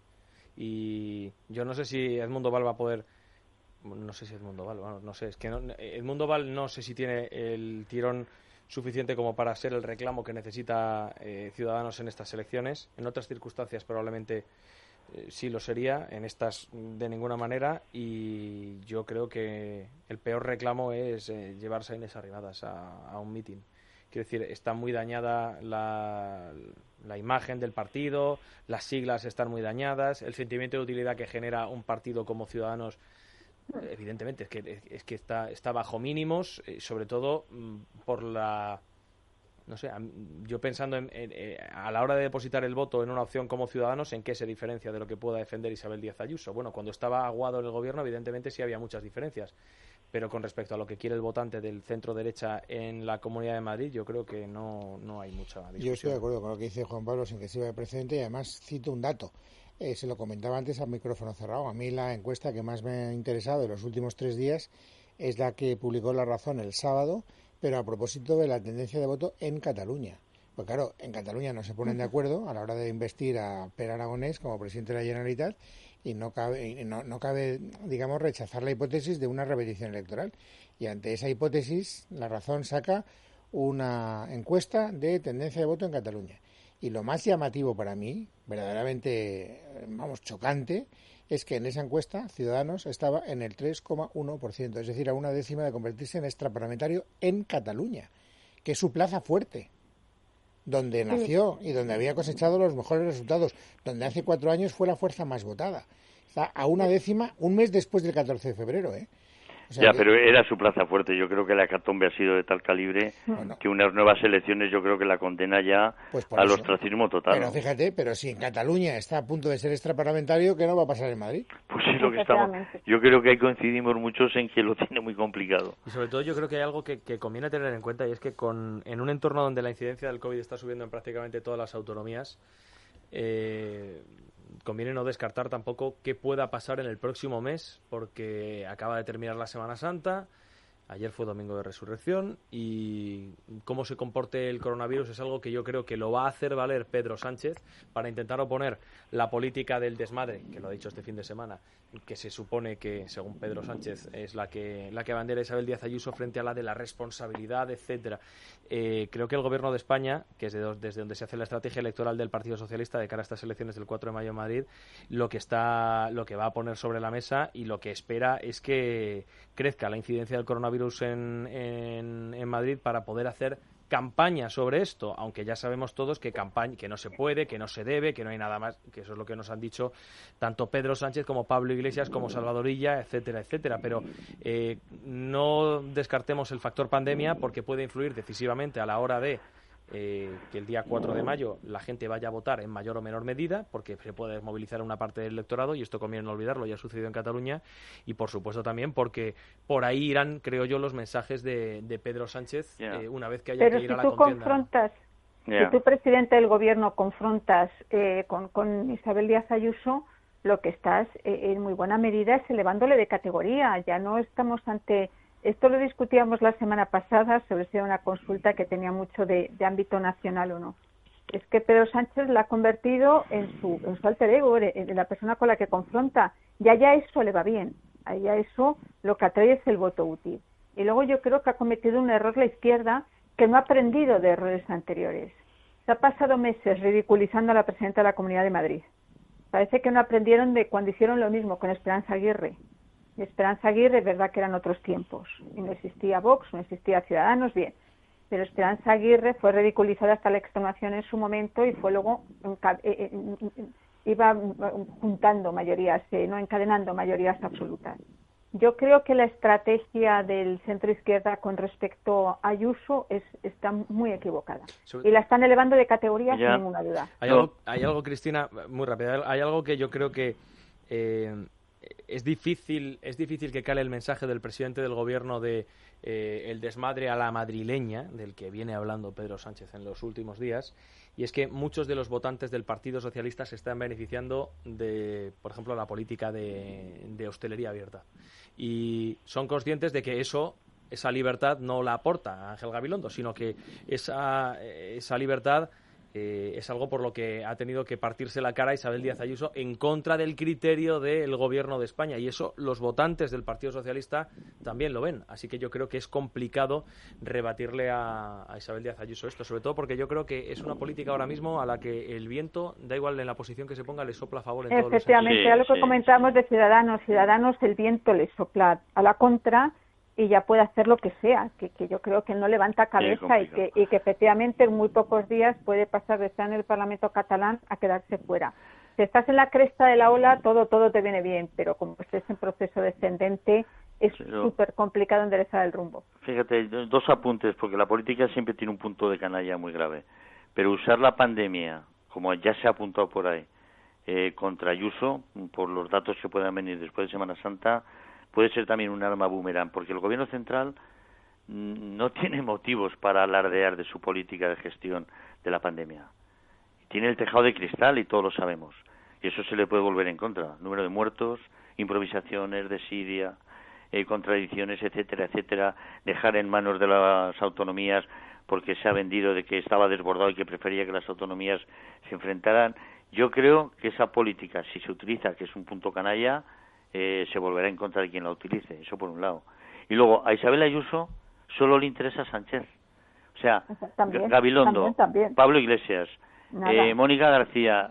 Y yo no sé si Edmundo Val va a poder, no sé si Edmundo Val, bueno, no sé, es que no, Edmundo Val no sé si tiene el tirón suficiente como para ser el reclamo que necesita eh, Ciudadanos en estas elecciones. En otras circunstancias probablemente eh, sí lo sería, en estas de ninguna manera, y yo creo que el peor reclamo es eh, llevarse a Inés Arrimadas a, a un mitin. Quiero decir, está muy dañada la, la imagen del partido, las siglas están muy dañadas, el sentimiento de utilidad que genera un partido como Ciudadanos, evidentemente es que es que está está bajo mínimos, eh, sobre todo mm, por la no sé, yo pensando en, en, en, a la hora de depositar el voto en una opción como Ciudadanos, ¿en qué se diferencia de lo que pueda defender Isabel Díaz Ayuso? Bueno, cuando estaba Aguado en el gobierno, evidentemente sí había muchas diferencias, pero con respecto a lo que quiere el votante del centro derecha en la Comunidad de Madrid, yo creo que no, no hay mucha discusión. Yo estoy de acuerdo con lo que dice Juan Pablo, sin que sirva de precedente, y además cito un dato. Eh, se lo comentaba antes al micrófono cerrado. A mí la encuesta que más me ha interesado en los últimos tres días es la que publicó La Razón el sábado, pero a propósito de la tendencia de voto en Cataluña. Pues claro, en Cataluña no se ponen de acuerdo a la hora de investir a Pere Aragonés como presidente de la Generalitat y no cabe, no, no cabe, digamos, rechazar la hipótesis de una repetición electoral. Y ante esa hipótesis, La Razón saca una encuesta de tendencia de voto en Cataluña. Y lo más llamativo para mí, verdaderamente, vamos, chocante, es que en esa encuesta Ciudadanos estaba en el tres coma uno por ciento, es decir, a una décima de convertirse en extraparlamentario en Cataluña, que es su plaza fuerte, donde nació y donde había cosechado los mejores resultados, donde hace cuatro años fue la fuerza más votada. Está a una décima, un mes después del catorce de febrero, ¿eh? O sea, ya, que... pero era su plaza fuerte. Yo creo que la hecatombe ha sido de tal calibre bueno, que unas nuevas elecciones yo creo que la condena ya pues al eso. ostracismo total. Pero ¿no? fíjate, pero si en Cataluña está a punto de ser extraparlamentario, ¿qué no va a pasar en Madrid? Pues sí, lo que estamos. Yo creo que ahí coincidimos muchos en que lo tiene muy complicado. Y sobre todo yo creo que hay algo que, que conviene tener en cuenta, y es que con en un entorno donde la incidencia del COVID está subiendo en prácticamente todas las autonomías, eh, conviene no descartar tampoco qué pueda pasar en el próximo mes, porque acaba de terminar la Semana Santa, ayer fue Domingo de Resurrección, y cómo se comporte el coronavirus es algo que yo creo que lo va a hacer valer Pedro Sánchez para intentar oponer la política del desmadre, que lo ha dicho este fin de semana, que se supone que, según Pedro Sánchez, es la que la que abandera Isabel Díaz Ayuso frente a la de la responsabilidad, etcétera. Eh, creo que el Gobierno de España, que es de, desde donde se hace la estrategia electoral del Partido Socialista de cara a estas elecciones del cuatro de mayo en Madrid, lo que está, lo que va a poner sobre la mesa y lo que espera es que crezca la incidencia del coronavirus en, en, en Madrid para poder hacer campaña sobre esto, aunque ya sabemos todos que campaña, que no se puede, que no se debe, que no hay nada más, que eso es lo que nos han dicho tanto Pedro Sánchez como Pablo Iglesias como Salvador Illa, etcétera, etcétera, pero eh, no descartemos el factor pandemia porque puede influir decisivamente a la hora de Eh, que el día cuatro de mayo la gente vaya a votar en mayor o menor medida, porque se puede movilizar una parte del electorado, y esto conviene no olvidarlo, ya ha sucedido en Cataluña, y por supuesto también porque por ahí irán, creo yo, los mensajes de, de Pedro Sánchez yeah. eh, una vez que haya Pero que ir si a la tú contienda. Confrontas, yeah. Si tú, presidente del gobierno, confrontas eh, con, con Isabel Díaz Ayuso, lo que estás eh, en muy buena medida es elevándole de categoría. Ya no estamos ante... Esto lo discutíamos la semana pasada sobre si era una consulta que tenía mucho de, de ámbito nacional o no. Es que Pedro Sánchez la ha convertido en su, en su alter ego, en la persona con la que confronta. Y allá eso le va bien. Allá eso lo que atrae es el voto útil. Y luego yo creo que ha cometido un error la izquierda que no ha aprendido de errores anteriores. Se ha pasado meses ridiculizando a la presidenta de la Comunidad de Madrid. Parece que no aprendieron de cuando hicieron lo mismo con Esperanza Aguirre. Y Esperanza Aguirre es verdad que eran otros tiempos y no existía Vox, no existía Ciudadanos, bien, pero Esperanza Aguirre fue ridiculizada hasta la extenuación en su momento y fue luego eh, eh, iba juntando mayorías, eh, no encadenando mayorías absolutas. Yo creo que la estrategia del centro izquierda con respecto a Ayuso es, está muy equivocada y la están elevando de categoría ya. Sin ninguna duda. Hay algo, hay algo, Cristina, muy rápido, hay algo que yo creo que eh, es difícil es difícil que cale el mensaje del presidente del gobierno de eh, el desmadre a la madrileña, del que viene hablando Pedro Sánchez en los últimos días, y es que muchos de los votantes del Partido Socialista se están beneficiando de, por ejemplo, la política de, de hostelería abierta. Y son conscientes de que eso, esa libertad no la aporta Ángel Gabilondo, sino que esa, esa libertad eh, es algo por lo que ha tenido que partirse la cara Isabel Díaz Ayuso en contra del criterio del Gobierno de España. Y eso los votantes del Partido Socialista también lo ven. Así que yo creo que es complicado rebatirle a, a Isabel Díaz Ayuso esto, sobre todo porque yo creo que es una política ahora mismo a la que el viento, da igual en la posición que se ponga, le sopla a favor en todos los sentidos. Efectivamente, era lo que sí, comentábamos de Ciudadanos. Ciudadanos, el viento le sopla a la contra y ya puede hacer lo que sea, que, que yo creo que no levanta cabeza y que, y que efectivamente en muy pocos días puede pasar de estar en el Parlamento catalán a quedarse fuera. Si estás en la cresta de la ola, todo todo te viene bien, pero como estés en proceso descendente, es súper complicado enderezar el rumbo. Fíjate, dos apuntes, porque la política siempre tiene un punto de canalla muy grave, pero usar la pandemia, como ya se ha apuntado por ahí, eh, contra Ayuso, por los datos que puedan venir después de Semana Santa, puede ser también un arma boomerang, porque el Gobierno central no tiene motivos para alardear de su política de gestión de la pandemia. Tiene el tejado de cristal y todos lo sabemos, y eso se le puede volver en contra. Número de muertos, improvisaciones, desidia, eh, contradicciones, etcétera, etcétera, dejar en manos de las autonomías porque se ha vendido de que estaba desbordado y que prefería que las autonomías se enfrentaran. Yo creo que esa política, si se utiliza, que es un punto canalla, Eh, se volverá en contra de quien la utilice, eso por un lado. Y luego, a Isabel Ayuso solo le interesa Sánchez. O sea, también, Gabilondo, también, también. Pablo Iglesias, eh, Mónica García,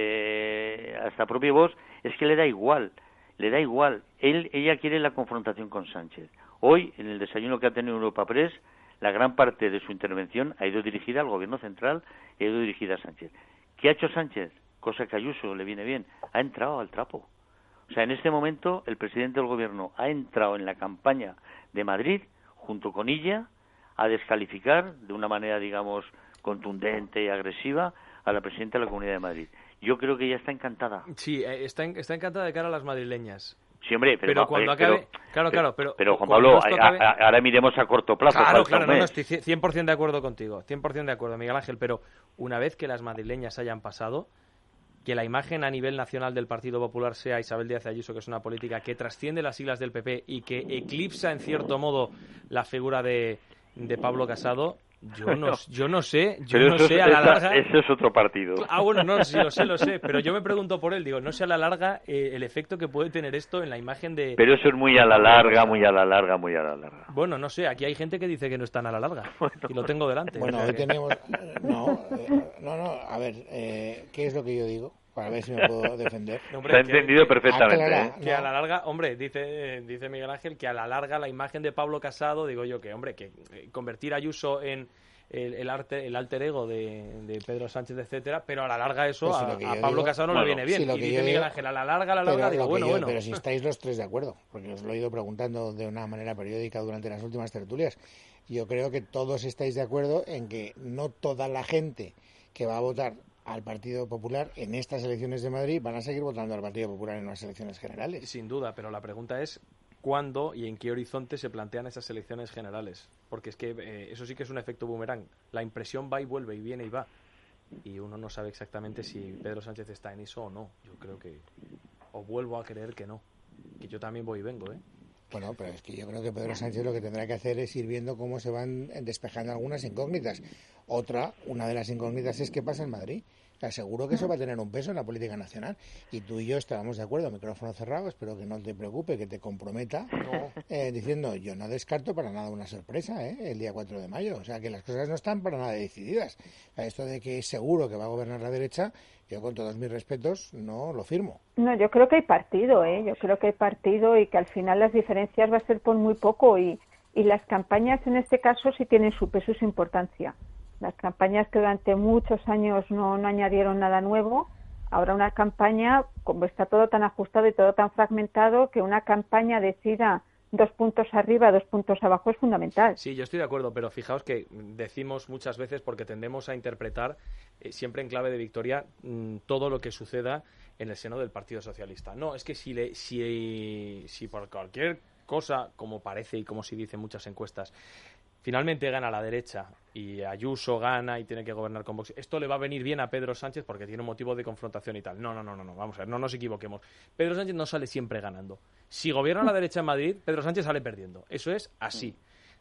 eh, hasta propio Vox, es que le da igual, le da igual. Él, ella quiere la confrontación con Sánchez. Hoy, en el desayuno que ha tenido Europa Press, la gran parte de su intervención ha ido dirigida al Gobierno central y ha ido dirigida a Sánchez. ¿Qué ha hecho Sánchez? Cosa que a Ayuso le viene bien. Ha entrado al trapo. O sea, en este momento el presidente del Gobierno ha entrado en la campaña de Madrid, junto con ella, a descalificar de una manera, digamos, contundente y agresiva a la presidenta de la Comunidad de Madrid. Yo creo que ella está encantada. Sí, está, en, está encantada de cara a las madrileñas. Sí, hombre, pero, pero cuando oye, acabe... Pero, claro, claro, pero... Pero, Juan Pablo, acabe... a, a, ahora miremos a corto plazo. Claro, claro, no, no, estoy cien por ciento de acuerdo contigo, cien por ciento de acuerdo, Miguel Ángel, pero una vez que las madrileñas hayan pasado, que la imagen a nivel nacional del Partido Popular sea Isabel Díaz Ayuso, que es una política que trasciende las siglas del P P y que eclipsa, en cierto modo, la figura de, de Pablo Casado, yo no, yo no sé, yo pero no eso, sé a la esa, larga... Ese es otro partido. Ah, bueno, no, sí, lo sé, lo sé, pero yo me pregunto por él, digo, no sé a la larga eh, el efecto que puede tener esto en la imagen de... Pero eso es muy a la larga, muy a la larga, muy a la larga. Bueno, no sé, aquí hay gente que dice que no es tan a la larga, bueno, y lo tengo delante. Bueno, o sea hoy que... tenemos... No, eh, no, no, a ver, eh, ¿qué es lo que yo digo? Para ver si me puedo defender. No, hombre, Se ha entendido que, perfectamente. Aclara, ¿eh? Que no. A la larga, hombre, dice dice Miguel Ángel, que a la larga la imagen de Pablo Casado, digo yo que, hombre, que convertir a Ayuso en el, el, arte, el alter ego de, de Pedro Sánchez, etcétera, pero a la larga eso pues si a, a Pablo digo, Casado no bueno, le viene bien. Si y dice Miguel Ángel, a la larga, a la larga, digo, bueno, yo, bueno. Pero si estáis los tres de acuerdo, porque os lo he ido preguntando de una manera periódica durante las últimas tertulias, yo creo que todos estáis de acuerdo en que no toda la gente que va a votar al Partido Popular en estas elecciones de Madrid van a seguir votando al Partido Popular en unas elecciones generales. Sin duda, pero la pregunta es cuándo y en qué horizonte se plantean esas elecciones generales. Porque es que eh, eso sí que es un efecto boomerang. La impresión va y vuelve, y viene y va. Y uno no sabe exactamente si Pedro Sánchez está en eso o no. Yo creo que... O vuelvo a creer que no. Que yo también voy y vengo, ¿eh? Bueno, pero es que yo creo que Pedro Sánchez lo que tendrá que hacer es ir viendo cómo se van despejando algunas incógnitas. Otra, una de las incógnitas es qué pasa en Madrid. O sea, seguro que eso va a tener un peso en la política nacional. Y tú y yo estábamos de acuerdo, micrófono cerrado, espero que no te preocupe, que te comprometa, no. eh, diciendo, yo no descarto para nada una sorpresa ¿eh? el día cuatro de mayo. O sea, que las cosas no están para nada decididas. O sea, esto de que es seguro que va a gobernar la derecha, yo con todos mis respetos no lo firmo. No, yo creo que hay partido, ¿eh? Yo creo que hay partido y que al final las diferencias va a ser por muy poco y, Y las campañas en este caso sí tienen su peso y su importancia. Las campañas que durante muchos años no, no añadieron nada nuevo, ahora una campaña, como está todo tan ajustado y todo tan fragmentado, que una campaña decida dos puntos arriba, dos puntos abajo es fundamental. Sí, yo estoy de acuerdo, pero fijaos que decimos muchas veces, porque tendemos a interpretar eh, siempre en clave de victoria mmm, todo lo que suceda en el seno del Partido Socialista. No, es que si, le, si, si por cualquier cosa, como parece y como se dice en muchas encuestas, finalmente gana la derecha y Ayuso gana y tiene que gobernar con Vox, esto le va a venir bien a Pedro Sánchez porque tiene un motivo de confrontación y tal. No, no, no, no, no, vamos a ver, no nos equivoquemos. Pedro Sánchez no sale siempre ganando. Si gobierna la derecha en Madrid, Pedro Sánchez sale perdiendo. Eso es así.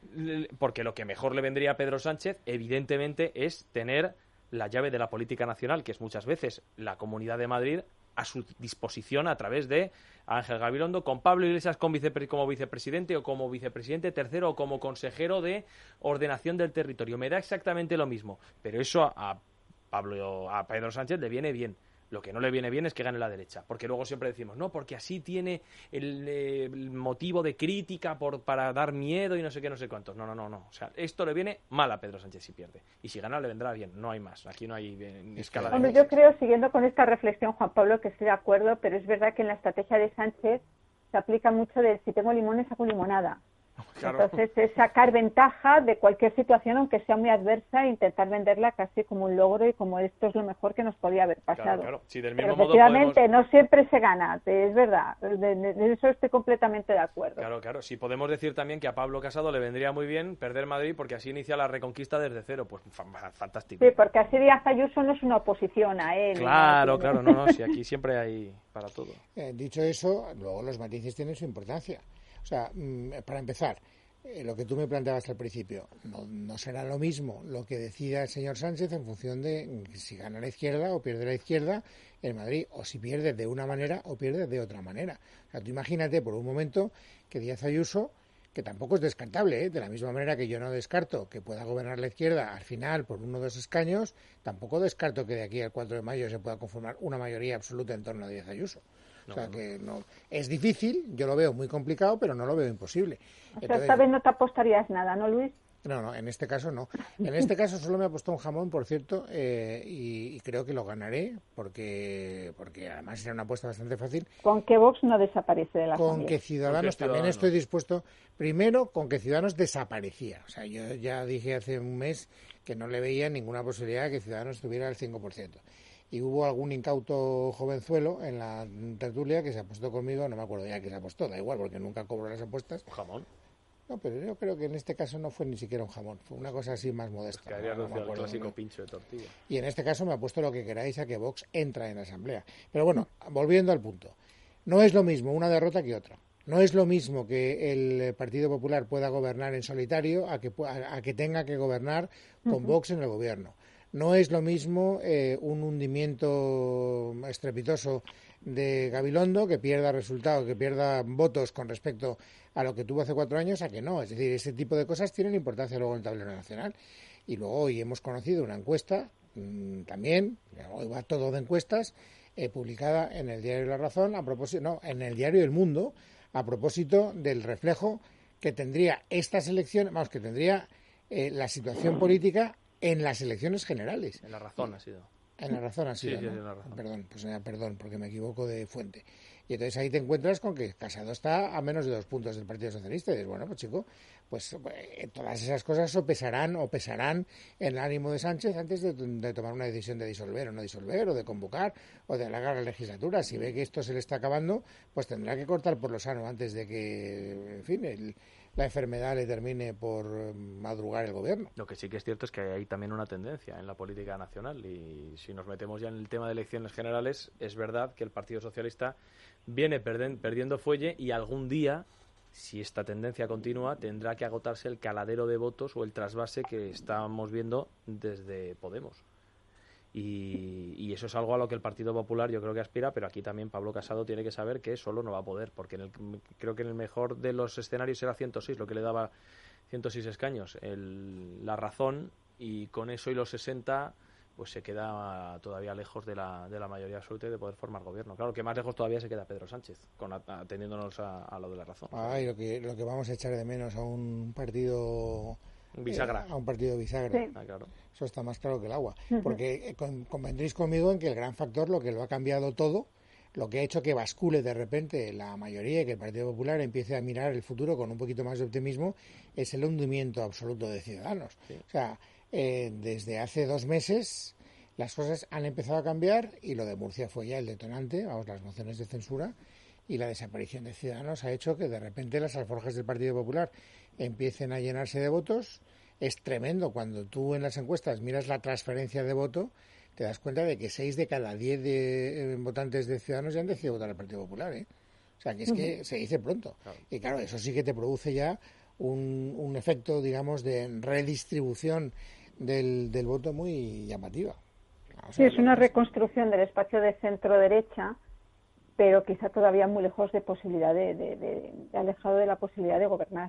Porque lo que mejor le vendría a Pedro Sánchez, evidentemente, es tener la llave de la política nacional, que es muchas veces la Comunidad de Madrid, a su disposición a través de Ángel Gabilondo, con Pablo Iglesias como, vicepre- como vicepresidente o como vicepresidente tercero o como consejero de ordenación del territorio. Me da exactamente lo mismo, pero eso a, a Pablo, a Pedro Sánchez le viene bien. Lo que no le viene bien es que gane la derecha, porque luego siempre decimos, no, porque así tiene el, eh, el motivo de crítica por, para dar miedo y no sé qué, no sé cuántos. No, no, no, no. O sea, esto le viene mal a Pedro Sánchez si pierde. Y si gana le vendrá bien, no hay más. Aquí no hay eh, escala de... Hombre, yo creo, siguiendo con esta reflexión, Juan Pablo, que estoy de acuerdo, pero es verdad que en la estrategia de Sánchez se aplica mucho de si tengo limones, saco limonada. Claro. Entonces es sacar ventaja de cualquier situación, aunque sea muy adversa, e intentar venderla casi como un logro y como esto es lo mejor que nos podía haber pasado. Claro, claro. Sí, del mismo Pero efectivamente podemos... no siempre se gana, es verdad, de, de, de eso estoy completamente de acuerdo. Claro, claro. Sí, podemos decir también que a Pablo Casado le vendría muy bien perder Madrid porque así inicia la reconquista desde cero. Pues fantástico. Sí, porque así Díaz Ayuso no es una oposición a él. Claro, claro, no, no, sí, aquí siempre hay para todo. Eh, dicho eso, luego los matices tienen su importancia. O sea, para empezar, eh, lo que tú me planteabas al principio, no, no será lo mismo lo que decida el señor Sánchez en función de si gana la izquierda o pierde la izquierda en Madrid, o si pierde de una manera o pierde de otra manera. O sea, tú imagínate por un momento que Díaz Ayuso, que tampoco es descartable, ¿eh? De la misma manera que yo no descarto que pueda gobernar la izquierda al final por uno o dos escaños, tampoco descarto que de aquí al cuatro de mayo se pueda conformar una mayoría absoluta en torno a Díaz Ayuso. No, o sea, no. que no es difícil, yo lo veo muy complicado, pero no lo veo imposible. O sea, Entonces, esta vez no te apostarías nada, ¿no, Luis? No, no, en este caso no. En este caso solo me ha apostado un jamón, por cierto, eh, y, y creo que lo ganaré, porque porque además será una apuesta bastante fácil. Con que Vox no desaparece de la Con familia. que Ciudadanos, también Ciudadanos. Estoy dispuesto, primero, con que Ciudadanos desaparecía. O sea, yo ya dije hace un mes que no le veía ninguna posibilidad de que Ciudadanos tuviera el cinco por ciento. Y hubo algún incauto jovenzuelo en la tertulia que se apostó conmigo, no me acuerdo ya que se apostó, da igual, porque nunca cobro las apuestas. ¿Jamón? No, pero yo creo que en este caso no fue ni siquiera un jamón, fue una cosa así más modesta. Pues que había no, no el clásico bien. Pincho de tortilla. Y en este caso me ha puesto lo que queráis a que Vox entra en la Asamblea. Pero bueno, volviendo al punto, no es lo mismo una derrota que otra. No es lo mismo que el Partido Popular pueda gobernar en solitario a que, a, a que tenga que gobernar con uh-huh. Vox en el gobierno. No es lo mismo eh, un hundimiento estrepitoso de Gabilondo, que pierda resultados, que pierda votos con respecto a lo que tuvo hace cuatro años, a que no. Es decir, ese tipo de cosas tienen importancia luego en el tablero nacional. Y luego hoy hemos conocido una encuesta, mmm, también, hoy va todo de encuestas, eh, publicada en el diario La Razón, a propósito, no, en el diario El Mundo, a propósito del reflejo que tendría estas elecciones, vamos, que tendría eh, la situación política en las elecciones generales. En La Razón ha sido. En La Razón ha sido, sí, ¿no? sí, en La Razón. Perdón, pues eh, perdón, porque me equivoco de fuente. Y entonces ahí te encuentras con que Casado está a menos de dos puntos del Partido Socialista. Y dices, bueno, pues chico, pues eh, todas esas cosas o pesarán o pesarán en el ánimo de Sánchez antes de, de tomar una decisión de disolver o no disolver, o de convocar, o de alargar la legislatura. Si ve que esto se le está acabando, pues tendrá que cortar por lo sano antes de que, en fin, el... la enfermedad le termine por madrugar el gobierno. Lo que sí que es cierto es que hay también una tendencia en la política nacional, y si nos metemos ya en el tema de elecciones generales, es verdad que el Partido Socialista viene perden, perdiendo fuelle, y algún día, si esta tendencia continúa, tendrá que agotarse el caladero de votos o el trasvase que estamos viendo desde Podemos. Y, y eso es algo a lo que el Partido Popular yo creo que aspira, pero aquí también Pablo Casado tiene que saber que solo no va a poder, porque en el, creo que en el mejor de los escenarios era ciento seis, lo que le daba ciento seis escaños, el, La Razón, y con eso y los sesenta, pues se queda todavía lejos de la, de la mayoría absoluta y de poder formar gobierno. Claro que más lejos todavía se queda Pedro Sánchez, con, atendiéndonos a, a lo de la razón. Ay, lo que, lo que vamos a echar de menos a un partido... Un bisagra. Eh, a un partido bisagra. Sí. Ah, claro. Eso está más claro que el agua. Porque eh, con, convendréis conmigo en que el gran factor, lo que lo ha cambiado todo, lo que ha hecho que bascule de repente la mayoría y que el Partido Popular empiece a mirar el futuro con un poquito más de optimismo, es el hundimiento absoluto de Ciudadanos. Sí. O sea, eh, desde hace dos meses las cosas han empezado a cambiar y lo de Murcia fue ya el detonante, vamos, las mociones de censura y la desaparición de Ciudadanos ha hecho que de repente las alforjas del Partido Popular empiecen a llenarse de votos. Es tremendo cuando tú en las encuestas miras la transferencia de voto, te das cuenta de que seis de cada diez de, eh, votantes de Ciudadanos ya han decidido votar al Partido Popular, ¿eh? O sea, que es que uh-huh. se dice pronto. Claro. Y claro, eso sí que te produce ya un, un efecto, digamos, de redistribución del, del voto muy llamativa. O sea, sí, es una reconstrucción del espacio de centro-derecha, pero quizá todavía muy lejos de posibilidad de, de, de, de alejado de la posibilidad de gobernar.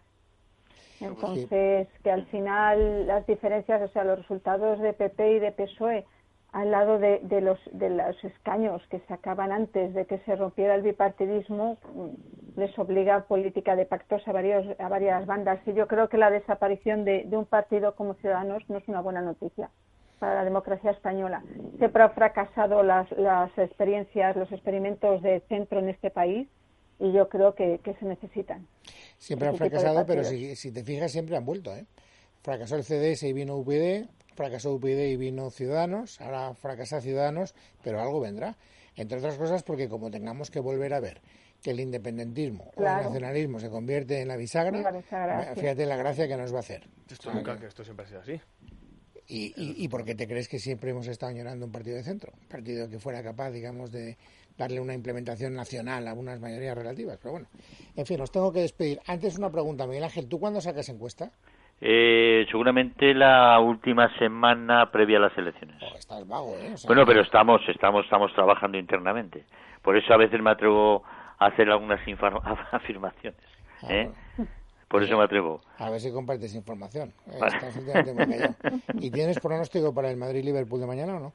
Entonces, que al final las diferencias, o sea, los resultados de P P y de P S O E al lado de, de los de los escaños que se acaban antes de que se rompiera el bipartidismo, les obliga a política de pactos a varios a varias bandas. Y yo creo que la desaparición de, de un partido como Ciudadanos no es una buena noticia para la democracia española. Siempre han fracasado las, las experiencias, los experimentos de centro en este país, y yo creo que, que se necesitan. Siempre han fracasado, pero si, si te fijas, siempre han vuelto, ¿eh? Fracasó el C D S y vino U P D, fracasó U P D y vino Ciudadanos, ahora fracasa Ciudadanos, pero algo vendrá. Entre otras cosas porque como tengamos que volver a ver que el independentismo claro. o el nacionalismo se convierte en la bisagra, la bisagra fíjate sí. la gracia que nos va a hacer. Esto nunca, que esto siempre ha sido así. ¿Y, y, ¿Y por qué te crees que siempre hemos estado añorando un partido de centro? Un partido que fuera capaz, digamos, de darle una implementación nacional a unas mayorías relativas. Pero bueno, en fin, os tengo que despedir. Antes una pregunta, Miguel Ángel, ¿tú cuándo sacas encuesta? Eh, seguramente la última semana previa a las elecciones. Oh, estás vago, ¿eh? O sea, bueno, pero estamos, estamos, estamos trabajando internamente. Por eso a veces me atrevo a hacer algunas afirmaciones. Ah, ¿eh? Bueno. Por eso me atrevo. A ver si compartes información. Vale. Estás últimamente muy callado. ¿Y tienes pronóstico para el Madrid-Liverpool de mañana o no?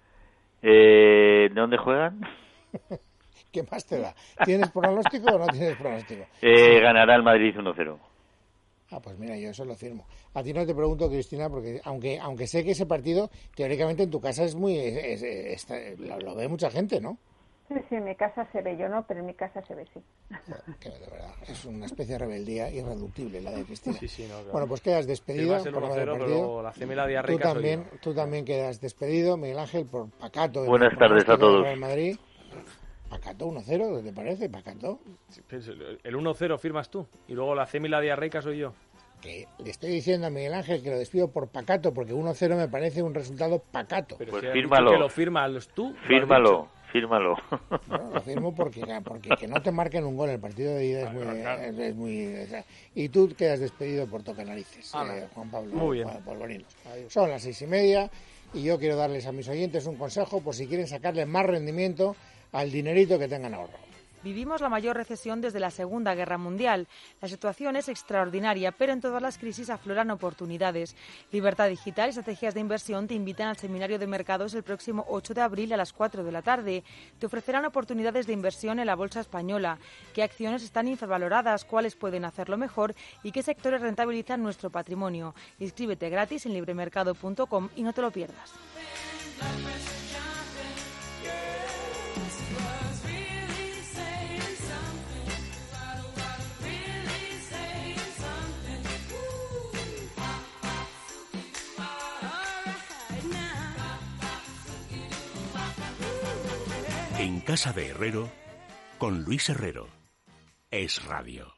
Eh, ¿De dónde juegan? ¿Qué más te da? ¿Tienes pronóstico o no tienes pronóstico? Eh, sí. Ganará el Madrid uno cero. Ah, pues mira, yo eso lo firmo. A ti no te pregunto, Cristina, porque aunque aunque sé que ese partido, teóricamente en tu casa es muy... Es, es, es, lo, lo ve mucha gente, ¿no? Sí, sí, en mi casa se ve, yo no, pero en mi casa se ve, sí. Bueno, que de verdad, es una especie de rebeldía irreductible la de Cristina. Sí, sí, no, claro. Bueno, pues quedas despedido sí, por el cero, partido. La ceme la diarreica tú también, tú también quedas despedido, Miguel Ángel, por pacato. Buenas tardes a todos. Real Madrid. Pacato uno cero, ¿te parece? Pacato. El uno cero firmas tú, y luego la ceme y la diarreica soy yo. Que le estoy diciendo a Miguel Ángel que lo despido por pacato, porque uno cero me parece un resultado pacato. Pero pues si fírmalo. Que lo firmas tú. Fírmalo. Fírmalo. Bueno, lo firmo porque, porque que no te marquen un gol. El partido de ida es muy... Es, es muy y tú quedas despedido por toca narices, ah, eh, Juan Pablo. Muy bien. Polvorinos. Son las seis y media y yo quiero darles a mis oyentes un consejo por si quieren sacarle más rendimiento al dinerito que tengan ahorrado. Vivimos la mayor recesión desde la Segunda Guerra Mundial. La situación es extraordinaria, pero en todas las crisis afloran oportunidades. Libertad Digital y Estrategias de Inversión te invitan al Seminario de Mercados el próximo ocho de abril a las cuatro de la tarde. Te ofrecerán oportunidades de inversión en la bolsa española, qué acciones están infravaloradas, cuáles pueden hacerlo mejor y qué sectores rentabilizan nuestro patrimonio. Inscríbete gratis en libremercado punto com y no te lo pierdas. En Casa de Herrero, con Luis Herrero. Es Radio.